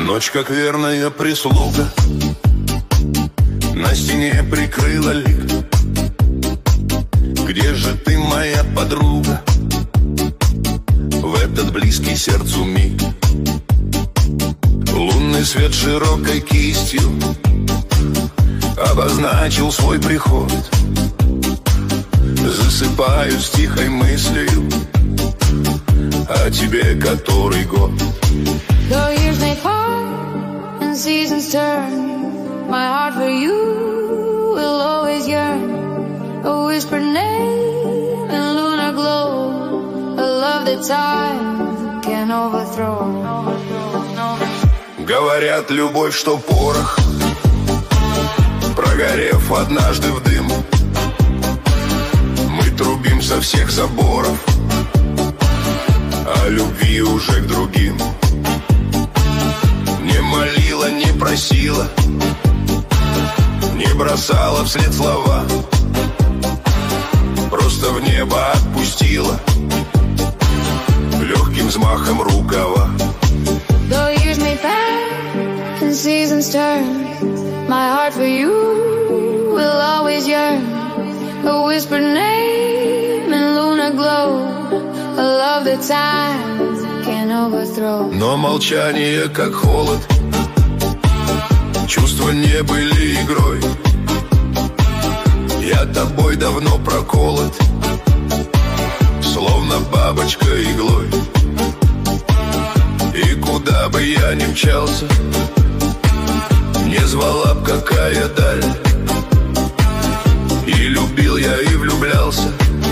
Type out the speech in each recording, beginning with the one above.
Ночь, как верная прислуга, на стене прикрыла лик. Где же ты, моя подруга, в этот близкий сердцу миг? Лунный свет широкой кистью обозначил свой приход. Засыпаю с тихой мыслью о тебе который год. Though years may part and seasons turn, my heart for you will always yearn. A whispered name in lunar glow, a love that time can overthrow. Говорят, любовь, что порох, прогорев однажды в дым, мы трубим со всех заборов, а любви уже к другим. Не молила, не просила, не бросала вслед слова, просто в небо отпустила легким взмахом рукава. Though years may pass and seasons turn, my heart for you will always yearn. A whispered name in lunar glow, a love that time can overthrow. Но молчание, как холод, чувства не были игрой. Я тобой давно проколот, словно бабочка иглой. И куда бы я ни мчался, не звала б какая даль. И любил я, и влюблялся,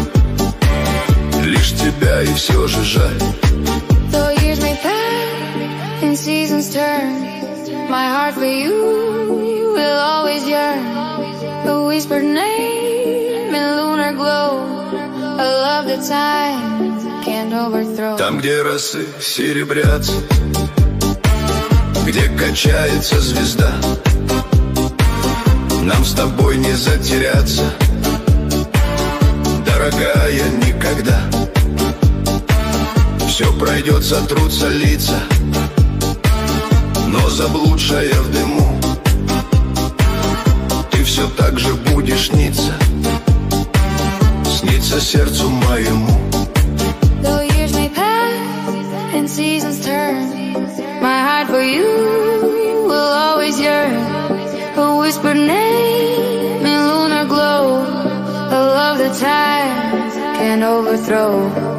лишь тебя, и все же жаль. Though years may pass and seasons turn, my heart for you will always yearn. A whispered name in lunar glow, a love that time can't overthrow. Там, где росы серебрятся, где качается звезда, нам с тобой не затеряться, дорогая, никогда. Все пройдет, сотрутся лица, но заблудшая в дыму, ты все так же будешь сниться, сниться сердцу моему. Though years may pass and seasons turn, my heart for you will always yearn. A whispered name in lunar glow, a love that time can overthrow.